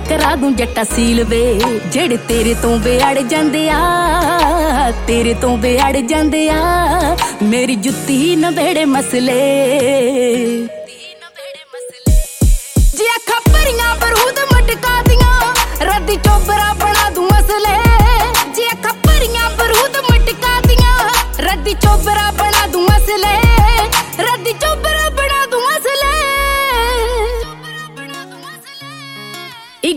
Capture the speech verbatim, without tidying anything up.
करा दूं जट्टा सील वे जेड़े तेरे तो बेअड़ जांदे आ तेरे तो बेअड़ जांदे आ मेरी जुत्ती नबेड़े मसले जी अखां भरियां बरूद मटका दियां रद्दी चोबरा बना दूं मसले जी अखां भरियां बरूद मटका दियां रद्दी चोबरा बना दूं मसले